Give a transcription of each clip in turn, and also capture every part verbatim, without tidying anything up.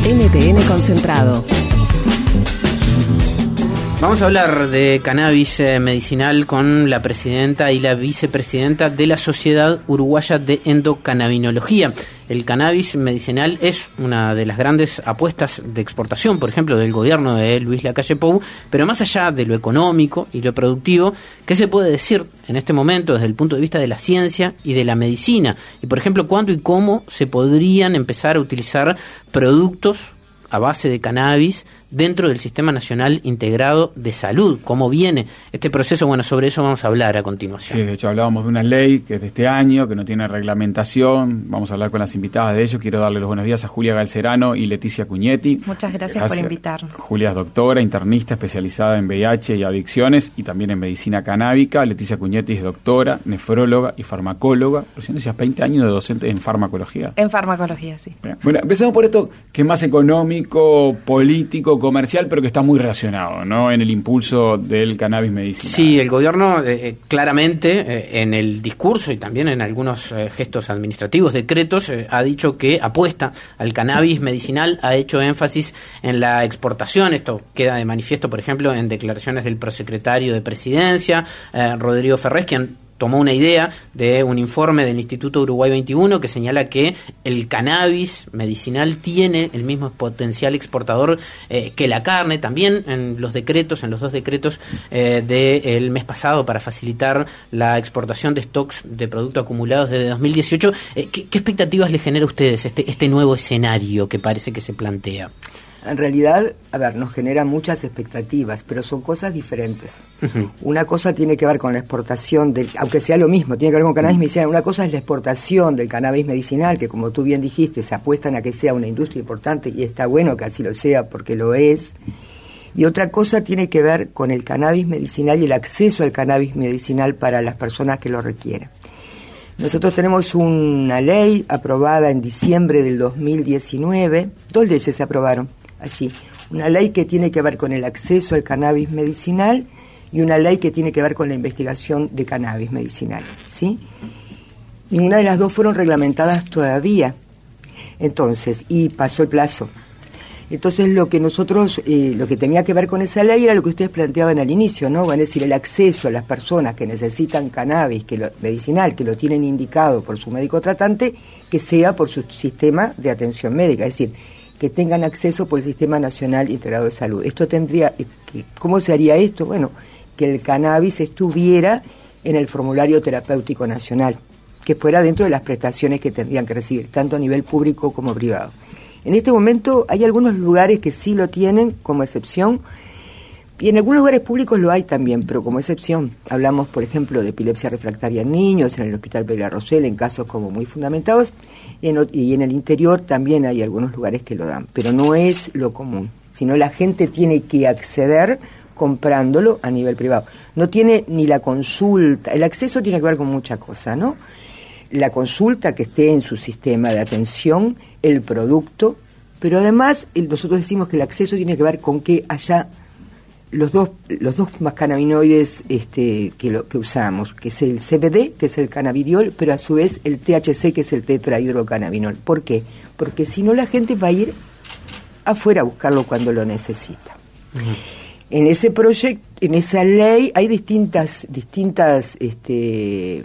N T N Concentrado. Vamos a hablar de cannabis eh, medicinal con la presidenta y la vicepresidenta de la Sociedad Uruguaya de Endocannabinología. El cannabis medicinal es una de las grandes apuestas de exportación, por ejemplo, del gobierno de Luis Lacalle Pou, pero más allá de lo económico y lo productivo, ¿qué se puede decir en este momento desde el punto de vista de la ciencia y de la medicina? Y, por ejemplo, ¿cuándo y cómo se podrían empezar a utilizar productos a base de cannabis dentro del Sistema Nacional Integrado de Salud? ¿Cómo viene este proceso? Bueno, sobre eso vamos a hablar a continuación. Sí, de hecho hablábamos de una ley que es de este año, que no tiene reglamentación. Vamos a hablar con las invitadas de ello. Quiero darle los buenos días a Julia Galcerano y Leticia Cuñetti. Muchas gracias, gracias por invitarnos. Julia es doctora, internista especializada en V I H y adicciones y también en medicina canábica. Leticia Cuñetti es doctora, nefróloga y farmacóloga. Recién decías veinte años de docente en farmacología. En farmacología, sí. Bien. Bueno, empecemos por esto que es más económico, político, comercial, pero que está muy relacionado, ¿no?, en el impulso del cannabis medicinal. Sí, el gobierno eh, claramente eh, en el discurso y también en algunos eh, gestos administrativos, decretos, eh, ha dicho que apuesta al cannabis medicinal, ha hecho énfasis en la exportación. Esto queda de manifiesto, por ejemplo, en declaraciones del prosecretario de Presidencia, eh, Rodrigo Ferrés, quien tomó una idea de un informe del Instituto Uruguay veintiuno que señala que el cannabis medicinal tiene el mismo potencial exportador eh, que la carne. También en los decretos, en los dos decretos eh, del mes pasado para facilitar la exportación de stocks de productos acumulados desde dos mil dieciocho, eh, ¿qué, ¿qué expectativas les genera a ustedes este, este nuevo escenario que parece que se plantea? En realidad, a ver, nos genera muchas expectativas, pero son cosas diferentes. Uh-huh. Una cosa tiene que ver con la exportación, del, aunque sea lo mismo, tiene que ver con cannabis medicinal. Una cosa es la exportación del cannabis medicinal, que como tú bien dijiste, se apuestan a que sea una industria importante, y está bueno que así lo sea, porque lo es. Y otra cosa tiene que ver con el cannabis medicinal y el acceso al cannabis medicinal para las personas que lo requieren. Nosotros tenemos una ley aprobada en diciembre del dos mil diecinueve, dos leyes se aprobaron allí, una ley que tiene que ver con el acceso al cannabis medicinal y una ley que tiene que ver con la investigación de cannabis medicinal, ¿sí? Ninguna de las dos fueron reglamentadas todavía, entonces, y pasó el plazo. Entonces lo que nosotros, eh, lo que tenía que ver con esa ley era lo que ustedes planteaban al inicio, ¿no? Van a decir, el acceso a las personas que necesitan cannabis que lo, medicinal, que lo tienen indicado por su médico tratante, que sea por su sistema de atención médica, es decir, que tengan acceso por el Sistema Nacional Integrado de Salud. Esto tendría, ¿cómo se haría esto? Bueno, que el cannabis estuviera en el formulario terapéutico nacional, que fuera dentro de las prestaciones que tendrían que recibir, tanto a nivel público como privado. En este momento hay algunos lugares que sí lo tienen como excepción, y en algunos lugares públicos lo hay también, pero como excepción. Hablamos, por ejemplo, de epilepsia refractaria en niños, en el Hospital Pereira Rosell, en casos como muy fundamentados, y en, y en el interior también hay algunos lugares que lo dan, pero no es lo común, sino la gente tiene que acceder comprándolo a nivel privado. No tiene ni la consulta, el acceso tiene que ver con mucha cosa, ¿no? La consulta que esté en su sistema de atención, el producto, pero además nosotros decimos que el acceso tiene que ver con que haya los dos los dos más cannabinoides este, que, lo, que usamos, que es el C B D, que es el cannabidiol, pero a su vez el T H C, que es el tetrahidrocannabinol. ¿Por qué? Porque si no la gente va a ir afuera a buscarlo cuando lo necesita. Uh-huh. En ese proyecto, en esa ley, hay distintas distintas este,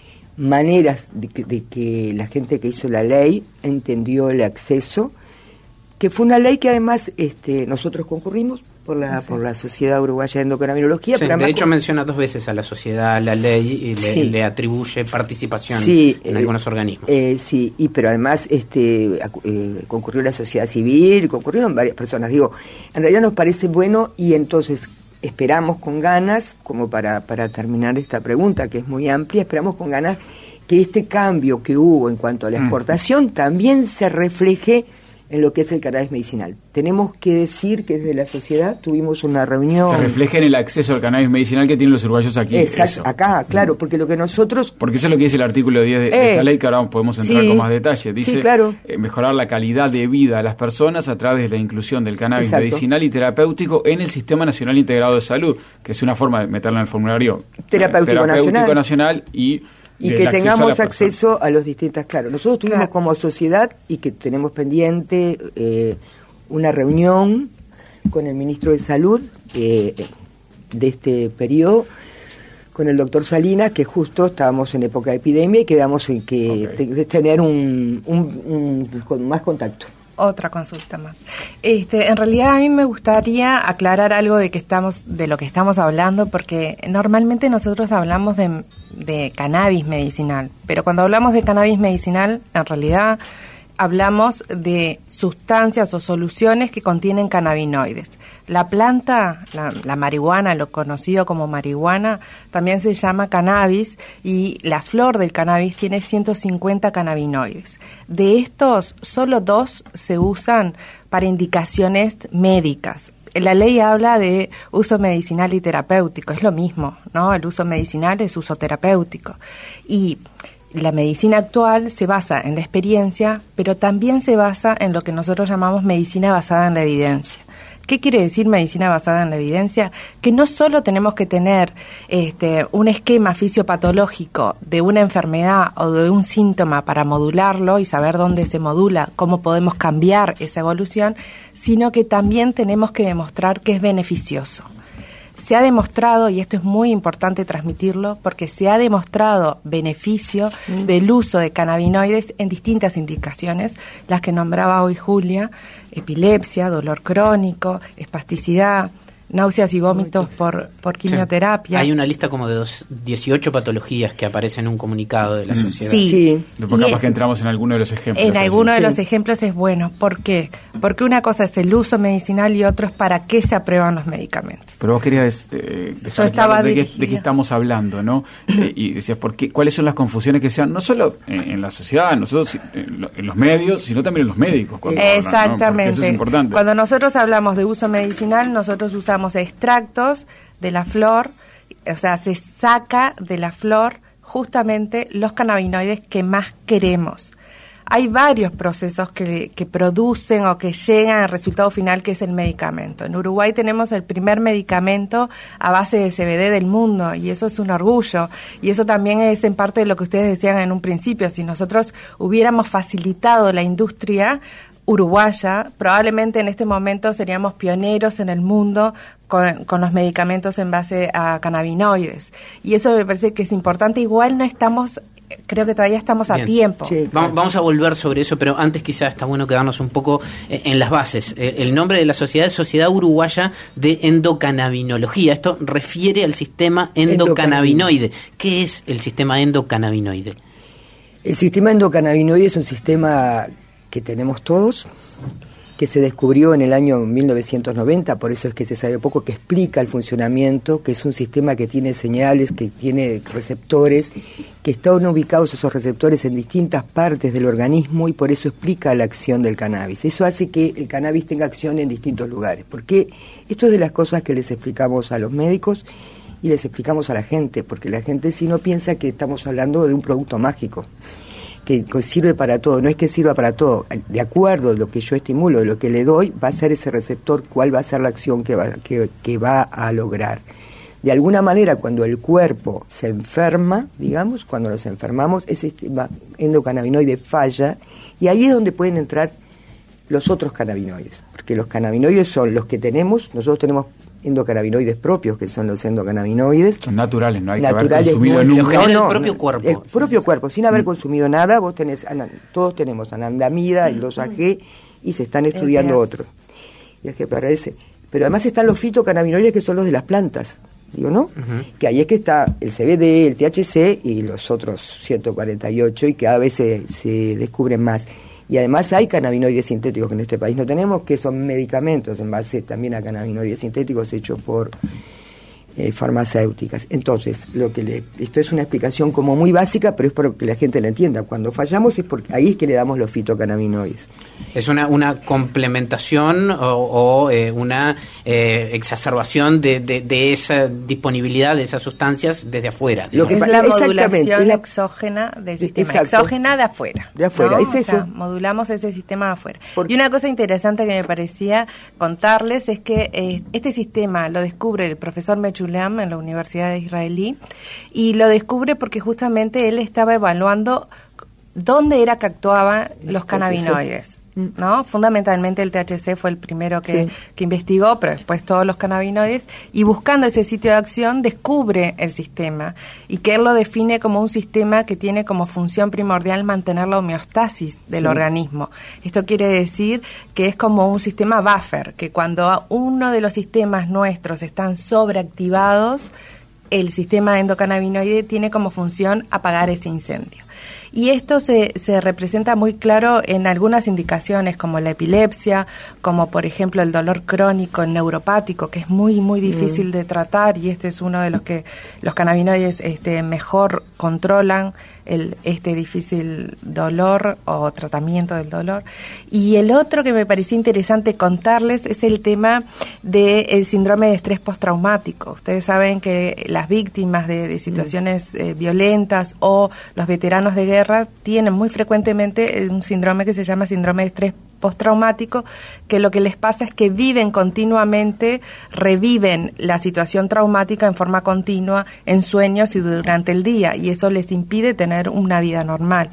maneras de que, de que la gente que hizo la ley entendió el acceso, que fue una ley que además este, nosotros concurrimos por la sí. por la Sociedad Uruguaya de Endocannabinología. Sí, pero de hecho con... menciona dos veces a la sociedad, la ley, y le, sí. le atribuye participación sí, en eh, algunos organismos. Eh, sí, y pero además este eh, concurrió la sociedad civil, concurrieron varias personas. Digo, en realidad nos parece bueno, y entonces esperamos con ganas, como para, para terminar esta pregunta que es muy amplia, esperamos con ganas que este cambio que hubo en cuanto a la exportación mm. también se refleje en lo que es el cannabis medicinal. Tenemos que decir que desde la sociedad tuvimos una reunión... Se refleja en el acceso al cannabis medicinal que tienen los uruguayos aquí. Exacto, acá, claro, porque lo que nosotros... Porque eso es lo que dice el artículo diez de, eh, de esta ley, que ahora podemos entrar sí, con más detalle. Dice, sí, claro. eh, mejorar la calidad de vida de las personas a través de la inclusión del cannabis Exacto. medicinal y terapéutico en el Sistema Nacional Integrado de Salud, que es una forma de meterla en el formulario terapéutico, eh, terapéutico nacional. nacional y... Y que tengamos acceso a los distintos, claro. Nosotros tuvimos claro. como sociedad, y que tenemos pendiente eh, una reunión con el ministro de Salud eh, de este periodo, con el doctor Salinas, que justo estábamos en época de epidemia y quedamos en que okay. te, tener un, un, un más contacto. Otra consulta más. Este, en realidad a mí me gustaría aclarar algo de que estamos, de lo que estamos hablando, porque normalmente nosotros hablamos de, de cannabis medicinal, pero cuando hablamos de cannabis medicinal, en realidad hablamos de sustancias o soluciones que contienen cannabinoides. La planta, la, la marihuana, lo conocido como marihuana, también se llama cannabis, y la flor del cannabis tiene ciento cincuenta cannabinoides. De estos, solo dos se usan para indicaciones médicas. La ley habla de uso medicinal y terapéutico, es lo mismo, ¿no? El uso medicinal es uso terapéutico. Y la medicina actual se basa en la experiencia, pero también se basa en lo que nosotros llamamos medicina basada en la evidencia. ¿Qué quiere decir medicina basada en la evidencia? Que no solo tenemos que tener este, un esquema fisiopatológico de una enfermedad o de un síntoma para modularlo y saber dónde se modula, cómo podemos cambiar esa evolución, sino que también tenemos que demostrar que es beneficioso. Se ha demostrado, y esto es muy importante transmitirlo, porque se ha demostrado beneficio mm. del uso de cannabinoides en distintas indicaciones, las que nombraba hoy Julia: epilepsia, dolor crónico, espasticidad, náuseas y vómitos por, por quimioterapia. Sí. Hay una lista como de dos, dieciocho patologías que aparecen en un comunicado de la mm. sociedad. Sí. sí. Después capaz es, que entramos en alguno de los ejemplos. En alguno de sí. los ejemplos es bueno. ¿Por qué? Porque una cosa es el uso medicinal y otro es para qué se aprueban los medicamentos. Pero vos querías eh, Yo estaba de, qué, de qué estamos hablando, ¿no? eh, y decías, ¿por qué, ¿cuáles son las confusiones que sean, no solo en, en la sociedad, nosotros en, lo, en los medios, sino también en los médicos? Cuando Exactamente. hablan, ¿no? Eso es importante. Cuando nosotros hablamos de uso medicinal, nosotros usamos extractos de la flor, o sea, se saca de la flor justamente los cannabinoides que más queremos. Hay varios procesos que, que producen o que llegan al resultado final, que es el medicamento. En Uruguay tenemos el primer medicamento a base de C B D del mundo, y eso es un orgullo. Y eso también es en parte de lo que ustedes decían en un principio. Si nosotros hubiéramos facilitado la industria uruguaya, probablemente en este momento seríamos pioneros en el mundo con, con los medicamentos en base a cannabinoides. Y eso me parece que es importante. Igual no estamos, creo que todavía estamos Bien. a tiempo. Sí, claro. Vamos a volver sobre eso, pero antes quizás está bueno quedarnos un poco en las bases. El nombre de la sociedad es Sociedad Uruguaya de Endocannabinología. Esto refiere al sistema endocannabinoide. ¿Qué es el sistema endocannabinoide? El sistema endocannabinoide es un sistema que tenemos todos, que se descubrió en el año mil novecientos noventa, por eso es que se sabe poco, que explica el funcionamiento, que es un sistema que tiene señales, que tiene receptores, que están ubicados esos receptores en distintas partes del organismo, y por eso explica la acción del cannabis. Eso hace que el cannabis tenga acción en distintos lugares, porque esto es de las cosas que les explicamos a los médicos y les explicamos a la gente, porque la gente si no piensa que estamos hablando de un producto mágico, que sirve para todo. No es que sirva para todo, de acuerdo a lo que yo estimulo, lo que le doy, va a ser ese receptor, cuál va a ser la acción que va, que, que va a lograr. De alguna manera, cuando el cuerpo se enferma, digamos, cuando nos enfermamos, ese sistema endocannabinoide falla, y ahí es donde pueden entrar los otros cannabinoides, porque los cannabinoides son los que tenemos, nosotros tenemos endocannabinoides propios, que son los endocannabinoides. Son naturales, no hay naturales, que haber consumido no, nunca. No, no, el propio no, cuerpo. El propio cuerpo, sin haber consumido nada, vos tenés, todos tenemos anandamida, el dos A G, y se están estudiando el otros. Y es que parece. Pero además están los fitocannabinoides, que son los de las plantas, digo, ¿no? Uh-huh. Que ahí es que está el C B D, el T H C y los otros ciento cuarenta y ocho, y cada vez se, se descubren más. Y además hay cannabinoides sintéticos que en este país no tenemos, que son medicamentos en base también a cannabinoides sintéticos hechos por eh, farmacéuticas. Entonces, lo que le, esto es una explicación como muy básica, pero es para que la gente la entienda. Cuando fallamos es porque ahí es que le damos los fitocannabinoides. Es una, una complementación o, o eh, una eh, exacerbación de, de, de esa disponibilidad de esas sustancias desde afuera. Lo que es la modulación la, exógena del sistema, exacto, exógena de afuera. De afuera, ¿no? es eso. O sea, modulamos ese sistema de afuera. Porque, y una cosa interesante que me parecía contarles es que eh, este sistema lo descubre el profesor Mechulam en la Universidad Israelí, y lo descubre porque justamente él estaba evaluando dónde era que actuaban los cannabinoides. ¿no? Fundamentalmente el T H C fue el primero que, sí. que investigó, pero después todos los cannabinoides, y buscando ese sitio de acción descubre el sistema, y que él lo define como un sistema que tiene como función primordial mantener la homeostasis del sí. organismo. Esto quiere decir que es como un sistema buffer, que cuando uno de los sistemas nuestros están sobreactivados, el sistema endocannabinoide tiene como función apagar ese incendio. Y esto se, se representa muy claro en algunas indicaciones como la epilepsia, como por ejemplo el dolor crónico neuropático, que es muy muy difícil mm. de tratar, y este es uno de los que los cannabinoides este, mejor controlan el, este difícil dolor o tratamiento del dolor. Y el otro que me pareció interesante contarles es el tema del síndrome de estrés postraumático. Ustedes saben que las víctimas de, de situaciones eh, violentas o los veteranos de guerra tienen muy frecuentemente un síndrome que se llama síndrome de estrés postraumático, que lo que les pasa es que viven continuamente, reviven la situación traumática en forma continua, en sueños y durante el día, y eso les impide tener una vida normal.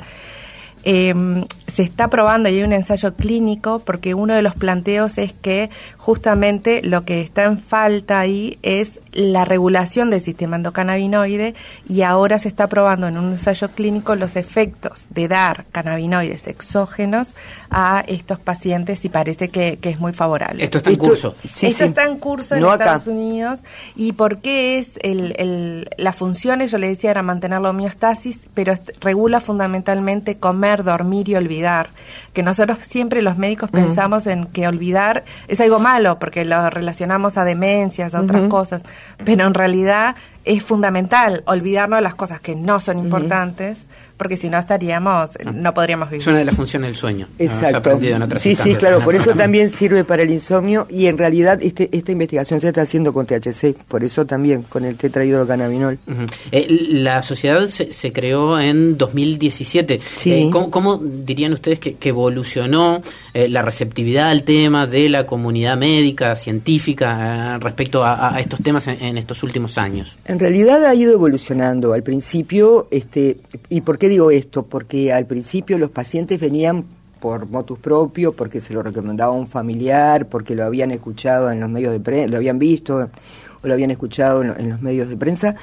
Eh, se está probando, y hay un ensayo clínico, porque uno de los planteos es que justamente lo que está en falta ahí es la regulación del sistema endocannabinoide, y ahora se está probando en un ensayo clínico los efectos de dar cannabinoides exógenos a estos pacientes, y parece que, que es muy favorable. Esto está en Esto, curso. Sí, Esto sí. está en curso en no Estados acá. Unidos. ¿Y por qué es el, el, la función? Yo le decía, era mantener la homeostasis, pero est- regula fundamentalmente comer, dormir y olvidar. Que nosotros siempre los médicos uh-huh. pensamos en que olvidar es algo malo, porque lo relacionamos a demencias, a otras uh-huh. cosas, pero en realidad es fundamental olvidarnos de las cosas que no son importantes, uh-huh. porque si no estaríamos, no podríamos vivir. Es una de las funciones del sueño. Exacto. En otras sí, sí, claro, por eso también. también sirve para el insomnio, y en realidad este, esta investigación se está haciendo con T H C, por eso también con el tetrahidrocannabinol. Uh-huh. Eh, la sociedad se, se creó en dos mil diecisiete. Sí. Eh, ¿cómo, ¿Cómo dirían ustedes que, que evolucionó eh, la receptividad al tema de la comunidad médica, científica, eh, respecto a, a estos temas en, en estos últimos años? En realidad ha ido evolucionando. Al principio, este, ¿y por qué digo esto? Porque al principio los pacientes venían por motus propio, porque se lo recomendaba un familiar, porque lo habían escuchado en los medios de prensa, lo habían visto o lo habían escuchado en, en los medios de prensa,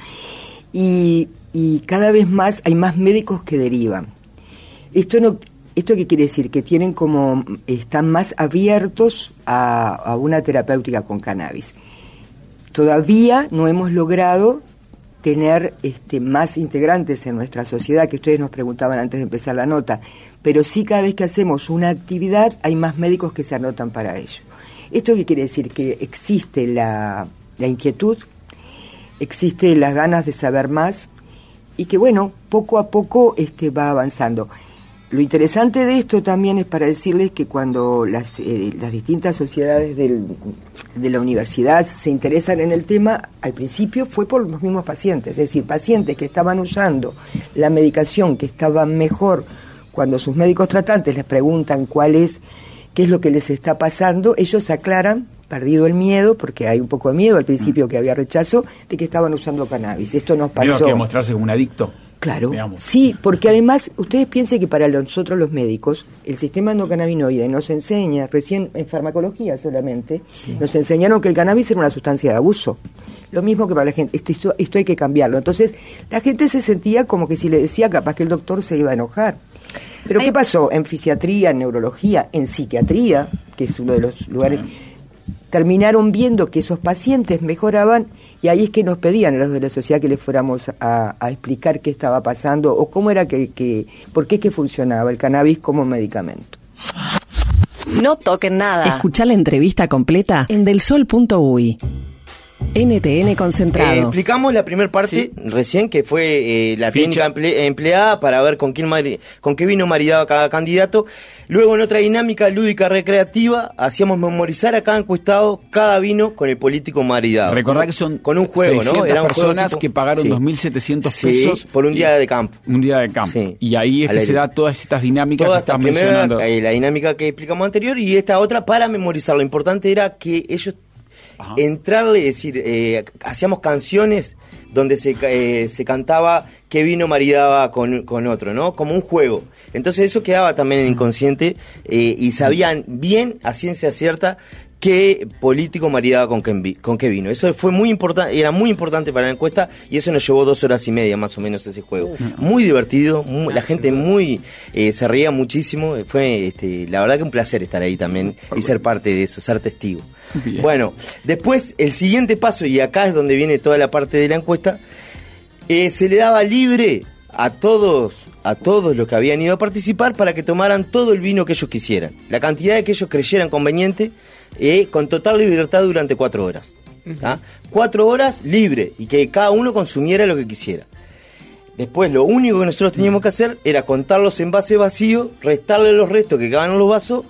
y, y cada vez más hay más médicos que derivan. Esto no, ¿Esto qué quiere decir? Que tienen como, están más abiertos a, a una terapéutica con cannabis. Todavía no hemos logrado tener este, más integrantes en nuestra sociedad, que ustedes nos preguntaban antes de empezar la nota, pero sí cada vez que hacemos una actividad hay más médicos que se anotan para ello. ¿Esto qué quiere decir? Que existe la, la inquietud, existe las ganas de saber más, y que bueno, poco a poco este, va avanzando. Lo interesante de esto también es para decirles que cuando las, eh, las distintas sociedades del, de la universidad se interesan en el tema, al principio fue por los mismos pacientes, es decir, pacientes que estaban usando la medicación, que estaban mejor, cuando sus médicos tratantes les preguntan cuál es, qué es lo que les está pasando, ellos aclaran, perdido el miedo, porque hay un poco de miedo al principio, mm. que había rechazo, de que estaban usando cannabis. Esto nos pasó. Miedo a que mostrarse como un adicto. Claro, digamos. Sí, porque además, ustedes piensen que para nosotros los médicos, el sistema endocannabinoide nos enseña, recién en farmacología solamente, sí. nos enseñaron que el cannabis era una sustancia de abuso. Lo mismo que para la gente, esto, esto hay que cambiarlo. Entonces, la gente se sentía como que si le decía, capaz que el doctor se iba a enojar. Pero Ay. ¿qué pasó? En fisiatría, en neurología, en psiquiatría, que es uno de los lugares... terminaron viendo que esos pacientes mejoraban, y ahí es que nos pedían a los de la sociedad que les fuéramos a, a explicar qué estaba pasando o cómo era que, que, por qué es que funcionaba el cannabis como medicamento. No toquen nada. Escuchá la entrevista completa en delsol punto uy. N T N concentrado. Eh, explicamos la primera parte sí. recién, que fue eh, la Ficha. técnica emple- empleada para ver con quién mari- con qué vino maridado cada candidato. Luego, en otra dinámica lúdica recreativa, hacíamos memorizar a cada encuestado cada vino con el político maridado. Recordá que son con un juego, ¿no? Eran un personas tipo... que pagaron sí. dos mil setecientos sí, pesos por un día de campo. Un día de campo. Sí. Y ahí es Al que aire. se da todas estas dinámicas Toda que esta estás primera, mencionando. eh, la dinámica que explicamos anterior, y esta otra para memorizar. Lo importante era que ellos Ajá. entrarle, es decir, eh, hacíamos canciones donde se, eh, se cantaba qué vino maridaba con, con otro, ¿no? Como un juego. Entonces eso quedaba también en el inconsciente eh, y sabían bien, a ciencia cierta, qué político maridaba con qué, vi, con qué vino. Eso fue muy importante, era muy importante para la encuesta y eso nos llevó dos horas y media más o menos ese juego. Uh, muy divertido, muy, la gente muy eh, se reía muchísimo. Fue este, la verdad que un placer estar ahí también y ser parte de eso, ser testigo. Bien. Bueno, después el siguiente paso, y acá es donde viene toda la parte de la encuesta, eh, se le daba libre a todos, a todos los que habían ido a participar para que tomaran todo el vino que ellos quisieran, la cantidad de que ellos creyeran conveniente. Eh, con total libertad durante cuatro horas. ¿Ah? Cuatro horas libre y que cada uno consumiera lo que quisiera. Después lo único que nosotros teníamos que hacer era contar los envases vacíos, restarle los restos que quedaban en los vasos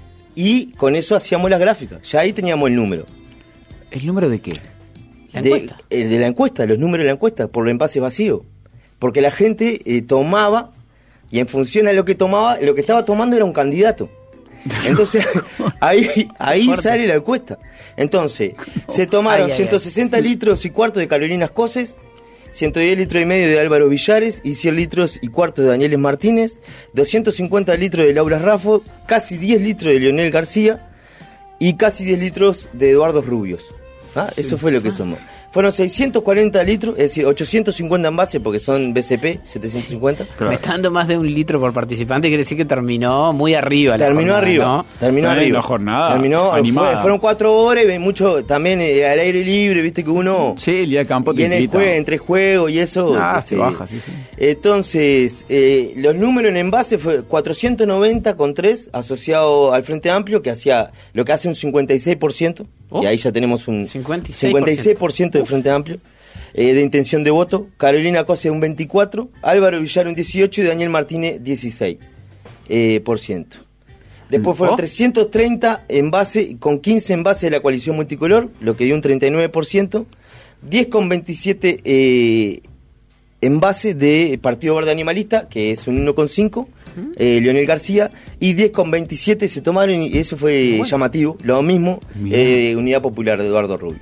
y con eso hacíamos las gráficas. Ya ahí teníamos el número. ¿El número de qué? ¿La de, encuesta? El de la encuesta, los números de la encuesta, por los envases vacíos. Porque la gente eh, tomaba y en función a lo que tomaba, lo que estaba tomando era un candidato. Entonces, ahí, ahí sale la encuesta. Entonces, se tomaron ay, ay, ciento sesenta ay. litros y cuarto de Carolinas Coses, ciento diez litros y medio de Álvaro Villares y cien litros y cuarto de Daniel Martínez, doscientos cincuenta litros de Laura Raffo, casi diez litros de Leonel García y casi diez litros de Eduardo Rubios. ¿Ah? Eso fue lo que somos. Fueron seiscientos cuarenta litros, es decir, ochocientos cincuenta envases porque son B C P, setecientos cincuenta. Claro. Me está dando más de un litro por participante, quiere decir que terminó muy arriba. Terminó la jornada, arriba, ¿no? terminó no arriba. La jornada terminó, fue, fueron cuatro horas y mucho también eh, al aire libre, viste que uno... Sí, el día de campo te y en el juego, entre juegos y eso... Ah, este, se baja, sí, sí. Entonces, eh, los números en envase fue cuatrocientos noventa con tres asociado al Frente Amplio, que hacía lo que hace un cincuenta y seis por ciento, oh, y ahí ya tenemos un cincuenta y seis por ciento de Frente Amplio. Eh, de intención de voto, Carolina Cose un veinticuatro, Álvaro Villar un dieciocho y Daniel Martínez dieciséis eh, por ciento. Después fueron ¿Oh? trescientos treinta envases, con quince envases de la coalición multicolor, lo que dio un treinta y nueve por ciento, diez con veintisiete eh, envases de Partido Verde Animalista, que es un uno con cinco, eh, Leonel García, y diez con veintisiete se tomaron, y eso fue bueno. llamativo, lo mismo, eh, Unidad Popular de Eduardo Rubio.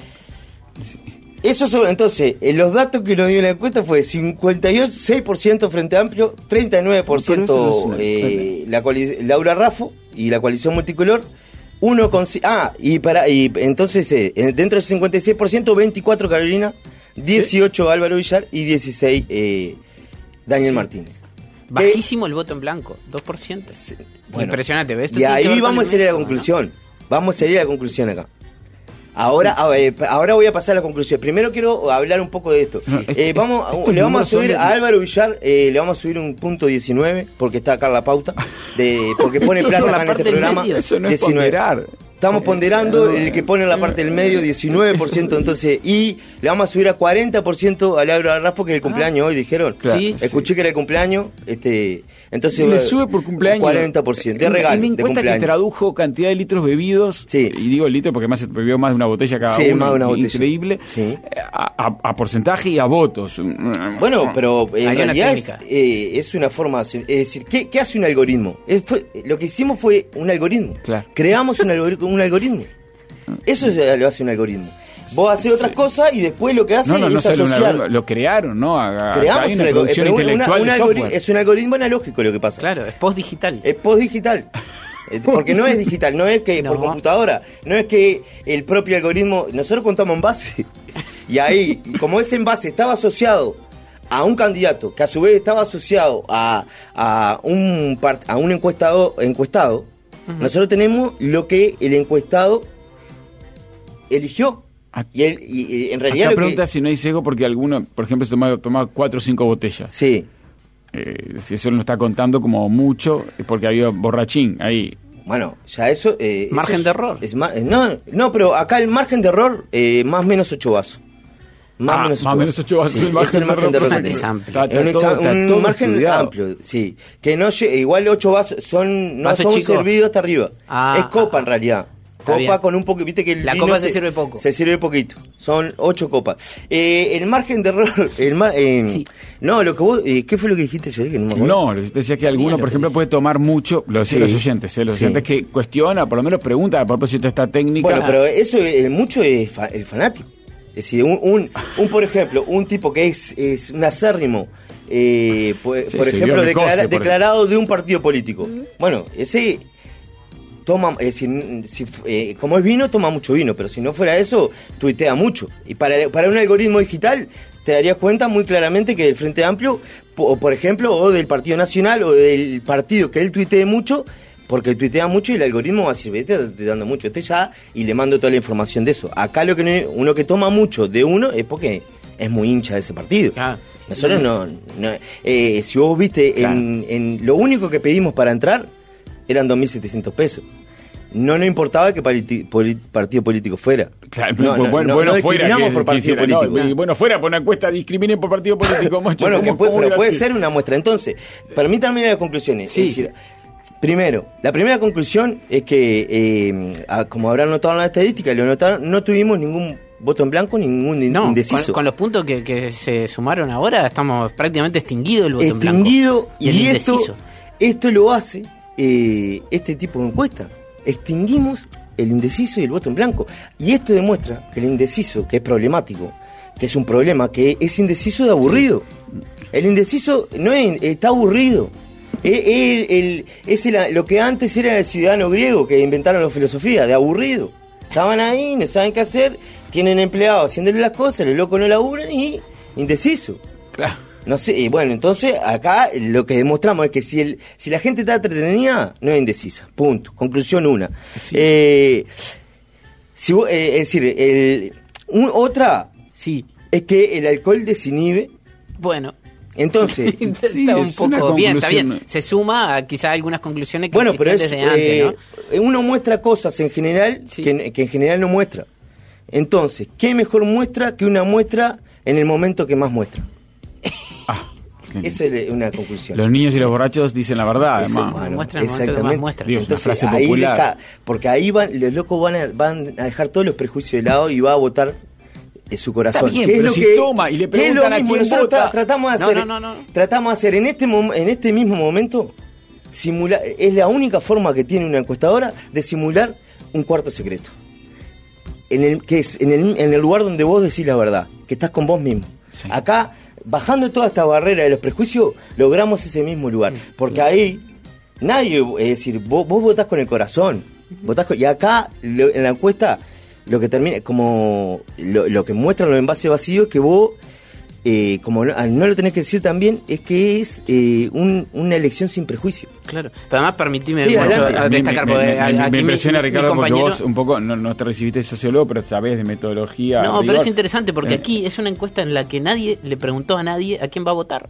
Sí. Eso son, entonces, eh, los datos que nos dio la encuesta fue cincuenta y seis por ciento Frente Amplio, treinta y nueve por ciento no eh, la Laura Raffo y la coalición multicolor, uno con ah, y para y entonces eh, dentro del cincuenta y seis por ciento, veinticuatro Carolina, dieciocho ¿Sí? Álvaro Villar y dieciséis eh, Daniel sí. Martínez. Bajísimo eh, el voto en blanco, dos por ciento. Sí, bueno, impresionante, ¿ves? Y ahí vamos a salir a la conclusión. ¿No? Vamos a salir a la conclusión acá. Ahora, ahora voy a pasar a la conclusión. Primero quiero hablar un poco de esto. No, este, eh, vamos, este le vamos a subir de... a Álvaro Villar, eh, le vamos a subir un punto diecinueve, porque está acá en la pauta, de, porque pone plata acá en este programa. Eso no es ponderar. Estamos ponderando el que pone en la parte del medio, diecinueve por ciento, entonces, y le vamos a subir a cuarenta por ciento a Laura Raffo, que es el cumpleaños ah, hoy, dijeron. Claro, sí, escuché sí. que era el cumpleaños, este... Entonces, le sube por cumpleaños cuarenta por ciento de regalo. En encuesta que tradujo cantidad de litros bebidos, sí. y digo litros porque más se bebió más de una botella cada sí, uno, más de una botella. Increíble, sí. a, a, a porcentaje y a votos. Bueno, pero en Hay realidad es, eh, es una forma, es decir, ¿qué, qué hace un algoritmo? Es, fue, lo que hicimos fue un algoritmo. Claro. Creamos un, algori- un algoritmo. Eso lo hace un algoritmo. Vos haces otras sí. cosas y después lo que haces no, no, no es asociar. Lo, lo crearon, ¿no? A, Creamos una producción una, intelectual una, de un software. Es un algoritmo analógico lo que pasa. Claro, es post-digital. Es post-digital. Porque no es digital, no es que no. por computadora, no es que el propio algoritmo... Nosotros contamos envase y ahí, como ese envase estaba asociado a un candidato, que a su vez estaba asociado a, a, un, a un encuestado, encuestado uh-huh. nosotros tenemos lo que el encuestado eligió. Y, él, y, y en realidad Acá lo pregunta que... si no hay sesgo porque alguno, por ejemplo, se tomaba, tomaba cuatro o cinco botellas. Sí. Eh, si eso no está contando como mucho, es porque había borrachín ahí. Bueno, ya eso... Eh, margen eso es, de error. Es mar, no, no, pero acá el margen de error, eh, más o menos ocho vasos. Más o ah, menos ocho menos ocho vasos. Sí, es el margen de error. Es amplio. Está, está, está, está, un, un margen estudiado. Amplio, sí. Que no igual ocho vasos son no son servidos hasta arriba. Ah, es copa ah, en realidad. Copa bien. Con un poco, viste que el la vino copa se, se sirve poco. Se sirve poquito. Son ocho copas. Eh, el margen de error, el mar, eh, sí. no, lo que vos, eh, ¿qué fue lo que dijiste yo? Que no, me acuerdo. No, lo que te decía que alguno, por ejemplo, puede tomar mucho, lo decían sí. los oyentes, eh, los sí. oyentes que cuestiona, por lo menos pregunta a propósito de esta técnica. Bueno, pero eso, eh, mucho es fa, el fanático. Es decir, un, un, un por ejemplo, un tipo que es, es un acérrimo, eh, por, sí, por ejemplo, declara, por declarado el... de un partido político. Bueno, ese toma, es decir, si, eh, como es vino, toma mucho vino, pero si no fuera eso, tuitea mucho. Y para, para un algoritmo digital, te darías cuenta muy claramente que del Frente Amplio, o por ejemplo, o del Partido Nacional, o del partido que él tuitee mucho, porque tuitea mucho y el algoritmo va a decir, vete dando mucho, este ya, y le mando toda la información de eso. Acá lo que no, uno que toma mucho de uno es porque es muy hincha de ese partido. Claro. Nosotros no, no eh, si vos viste, claro. en, en lo único que pedimos para entrar eran dos mil setecientos pesos. No nos importaba que politi, polit, partido político fuera. Claro, no, no, bueno, no, bueno no fuera que, por partido quisiera, político. No, bueno, fuera por una encuesta, discriminen por partido político. Macho, bueno, ¿cómo, que puede, cómo pero puede así? ser una muestra. Entonces, permítanme las conclusiones. Sí. Es decir, primero, la primera conclusión es que, eh, como habrán notado en la estadística, lo notaron, no tuvimos ningún voto en blanco, ningún no, indeciso. Con, con los puntos que, que se sumaron ahora, estamos prácticamente extinguido el voto extinguido, en blanco. Y, y el esto, indeciso. Esto lo hace eh, este tipo de encuesta. Extinguimos el indeciso y el voto en blanco. Y esto demuestra que el indeciso, que es problemático, que es un problema, que es indeciso de aburrido. Sí. El indeciso no es, está aburrido. El, el, el, es el, lo que antes era el ciudadano griego que inventaron la filosofía, de aburrido. Estaban ahí, no saben qué hacer, tienen empleados haciéndole las cosas, los locos no laburan y indeciso. Claro. No sé, y bueno, entonces acá lo que demostramos es que si el si la gente está entretenida, no es indecisa. Punto. Conclusión una. Sí. Eh, si, eh, es decir, el, un, otra sí. es que el alcohol desinhibe. Bueno. Entonces, sí, está un poco bien, está bien. Se suma a quizás algunas conclusiones que bueno, pero es, desde antes, eh, ¿no? Uno muestra cosas en general sí. que, que en general no muestra. Entonces, ¿qué mejor muestra que una muestra en el momento que más muestra? Ah, esa es una conclusión. Los niños y los borrachos dicen la verdad, además. Bueno, muestran el momento que más muestran. Dios, entonces, una frase popular. Deja, porque ahí van, los locos van a, van a dejar todos los prejuicios de lado y va a votar en su corazón. Bien, ¿Qué pero es si lo que toma y le preguntan a quién nosotros vota? Tratamos de hacer, no, no, no, no. tratamos de hacer en este en este mismo momento simular, es la única forma que tiene una encuestadora de simular un cuarto secreto. En el que es en el, en el lugar donde vos decís la verdad, que estás con vos mismo. Sí. Acá, bajando toda esta barrera de los prejuicios, logramos ese mismo lugar. Porque ahí nadie, es decir, vos, vos votás con el corazón. Votás con, y acá, lo, en la encuesta, lo que termina, como lo, lo que muestran los envases vacíos es que vos, eh, como no, no lo tenés que decir también, es que es eh, un, una elección sin prejuicio. Claro, pero además permitime sí, mucho destacar, me, me, porque me, me, me impresiona, mi, Ricardo, mi compañero... porque vos un poco no, no te recibiste de sociólogo, pero sabés de metodología. No, rigor. Pero es interesante porque eh. aquí es una encuesta en la que nadie le preguntó a nadie a quién va a votar.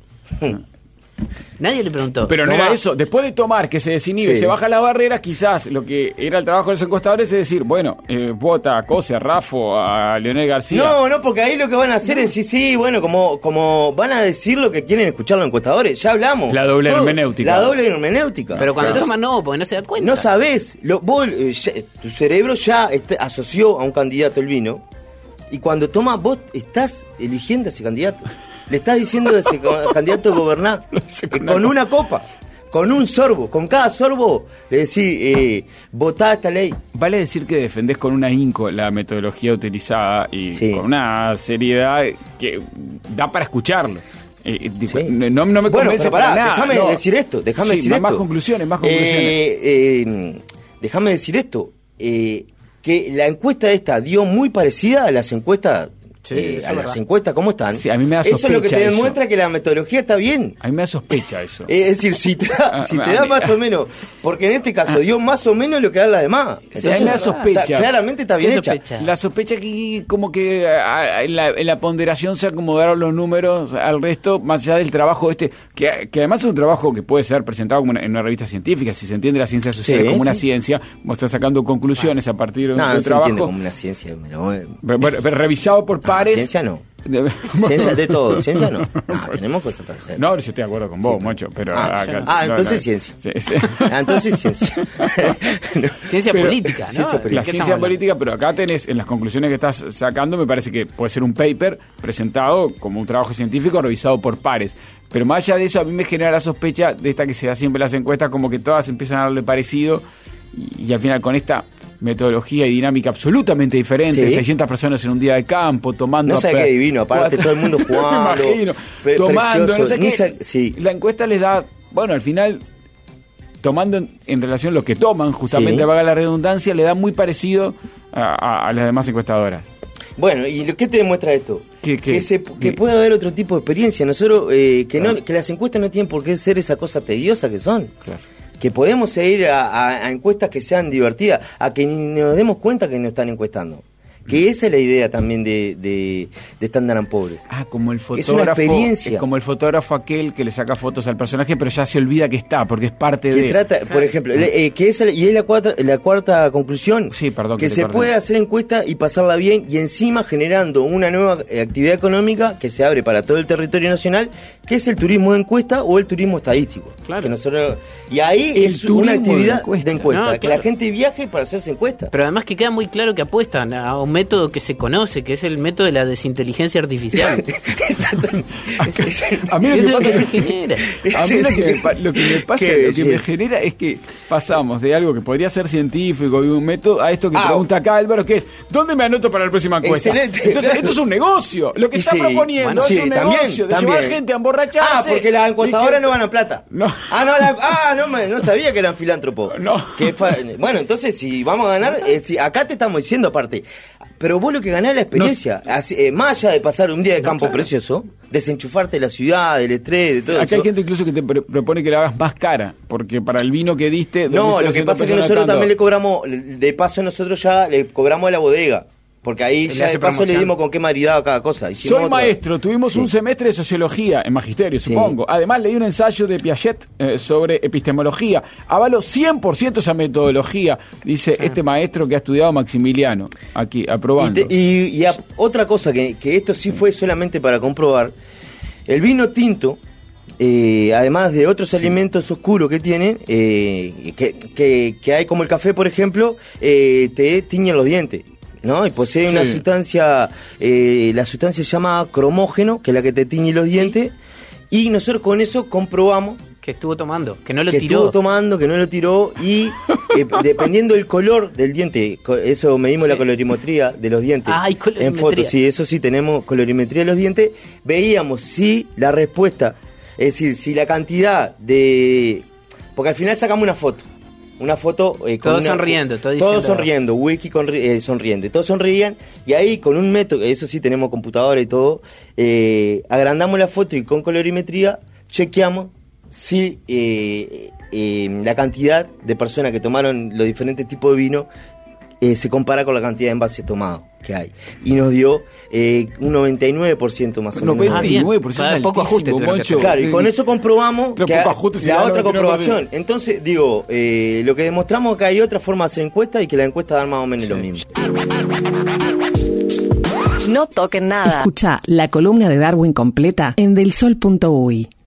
Nadie le preguntó. Pero no era eso. Después de tomar, que se desinhibe, sí. se baja las barreras, quizás lo que era el trabajo de los encuestadores es decir, bueno, eh, vota a Cose, a Rafo, a Leonel García. No, no, porque ahí lo que van a hacer no. es decir, sí, bueno, como, como van a decir lo que quieren escuchar los encuestadores. Ya hablamos. La doble todo, hermenéutica. La doble hermenéutica. Pero cuando Entonces, toman no, porque no se da cuenta. No sabés. Lo, vos, eh, ya, tu cerebro ya este, asoció a un candidato el vino y cuando toma, vos estás eligiendo a ese candidato. Le estás diciendo a ese candidato a gobernar con, con una copa, con un sorbo, con cada sorbo le decís, eh, votá esta ley. Vale decir que defendés con un ahínco la metodología utilizada y sí. con una seriedad que da para escucharlo. Eh, sí. no, no me convence bueno, pero pará, para nada. Déjame no. decir esto, déjame sí, decir más esto. Más conclusiones, más conclusiones. Eh, eh, déjame decir esto, eh, que la encuesta esta dio muy parecida a las encuestas. Sí, eh, a las verdad. encuestas, ¿cómo están? Sí, a mí me da eso es lo que te eso. demuestra que la metodología está bien. A mí me da sospecha eso. Es decir, si te da, si te da más o menos, porque en este caso dio más o menos lo que da la demás. Entonces, a mí me da sospecha. Está, claramente está bien hecha. Sospecha? La sospecha que como que a, en, la, en la ponderación se acomodaron los números al resto, más allá del trabajo este, que, que además es un trabajo que puede ser presentado como una, en una revista científica, si se entiende la ciencia social sí, como sí. una ciencia, vos estás sacando conclusiones ah. a partir de un no, no trabajo. Se entiende como una ciencia, pero, pero, pero, pero revisado por pares. Ah, ciencia no. Ciencia de todo, ciencia no. No, tenemos cosas para hacer. No, yo estoy de acuerdo con vos, sí, Mocho, pero ah, acá, ah no, entonces no, ciencia. Sí, sí. Ah, entonces ciencia. no. Ciencia pero, política, ¿no? Ciencia política. La ciencia política, pero acá tenés en las conclusiones que estás sacando, me parece que puede ser un paper presentado como un trabajo científico revisado por pares. Pero más allá de eso, a mí me genera la sospecha de esta que se da siempre en las encuestas, como que todas empiezan a darle parecido y, y al final con esta metodología y dinámica absolutamente diferente, sí. seiscientas personas en un día de campo, tomando... No sé qué divino, aparte todo el mundo jugando, me imagino, pre- tomando, no sé qué. Sa- sí. La encuesta les da, bueno, al final, tomando en, en relación lo que toman, justamente, sí. valga la redundancia, le da muy parecido a, a, a las demás encuestadoras. Bueno, ¿y lo que te demuestra esto? Que, que, que, se, que que puede haber otro tipo de experiencia. Nosotros, eh, que, claro. no, que las encuestas no tienen por qué ser esa cosa tediosa que son. Claro. Que podemos ir a, a, a encuestas que sean divertidas, a que nos demos cuenta que nos están encuestando. Que esa es la idea también de, de, de Standard and Poor's. Ah, como el Es una fotógrafo, experiencia. como el fotógrafo aquel que le saca fotos al personaje, pero ya se olvida que está, porque es parte Que de... trata, por ejemplo, eh, que esa, y es la cuarta, la cuarta conclusión, Sí, perdón, que que te se corté. puede hacer encuesta y pasarla bien, y encima generando una nueva eh, actividad económica que se abre para todo el territorio nacional, que es el turismo de encuesta o el turismo estadístico. Claro. Que nosotros, y ahí El es turismo una de actividad encuesta. de encuesta, No, que claro. la gente viaje para hacerse encuesta. Pero además que queda muy claro que apuestan a un método que se conoce, que es el método de la desinteligencia artificial. Exactamente. A mí lo Es que lo que pasa se es genera. A mí lo que me, pa- lo que me pasa, Qué lo que me belleza. genera es que pasamos de algo que podría ser científico y un método a esto que Ah, pregunta acá Álvaro, que es ¿dónde me anoto para la próxima encuesta? Excelente, Entonces, claro. esto es un negocio. Lo que Y está sí, proponiendo bueno, es sí, un también, negocio de también. llevar gente a emborracharse. Ah, porque las encuestadoras y que- no ganan plata. No. Ah, no, la- ah, no, me- no sabía que eran filántropos. No. Que fa- bueno, entonces si vamos a ganar, eh, si acá te estamos diciendo aparte, pero vos lo que ganás es la experiencia. Así, eh, más allá de pasar un día de campo precioso, desenchufarte de la ciudad, del estrés, de todo Acá eso. hay gente incluso que te pro- propone que la hagas más cara, porque para el vino que diste... No, dos mil lo que seiscientas pasa es que personas nosotros tanto. también le cobramos, de paso nosotros ya le cobramos a la bodega. Porque ahí Le ya hace de paso promoción. le dimos con qué maridado cada cosa. Hicimos Soy otra. maestro, tuvimos Sí. un semestre de sociología en magisterio, Sí. supongo. Además leí un ensayo de Piaget eh, sobre epistemología. Avalo cien por ciento esa metodología, dice este maestro que ha estudiado Maximiliano, aquí, Y, aprobando. te- y- y a- otra cosa, que, que esto sí fue solamente para comprobar, el vino tinto, eh, además de otros alimentos oscuros que tiene, eh, que, que, que hay como el café, por ejemplo, eh, te tiñen los dientes. ¿No? Y posee Sí. una sustancia, eh, la sustancia se llama cromógeno, que es la que te tiñe los dientes, y nosotros con eso comprobamos Que estuvo tomando, que no lo que tiró. estuvo tomando, que no lo tiró, y eh, dependiendo del color del diente, co- eso medimos Sí. la colorimetría de los dientes. Ah, hay en colorimetría. fotos, sí, eso sí, tenemos colorimetría de los dientes, veíamos si la respuesta, es decir, si la cantidad de... Porque al final sacamos una foto. Una foto eh, con Todos una- sonriendo, todo todos diciendo- sonriendo, wiki con, eh, sonriendo, todos sonreían, y ahí con un método, eso sí tenemos computadora y todo, eh, agrandamos la foto y con colorimetría chequeamos si eh, eh, la cantidad de personas que tomaron los diferentes tipos de vino eh, se compara con la cantidad de envases tomados que hay. Y nos dio eh, un noventa y nueve por ciento más o menos. Ah, bien. noventa y nueve por ciento Claro, es poco ajuste altísimo, tuvieron que Moncho. hacer. Claro, y con eso comprobamos Pero que poco ha- ajuste, si la da otra noventa y nueve por ciento. comprobación. Entonces, digo, eh, lo que demostramos es que hay otra forma de hacer encuestas y que la encuesta da más o menos lo mismo. No toquen nada. Escucha la columna de Darwin completa en delsol punto uy.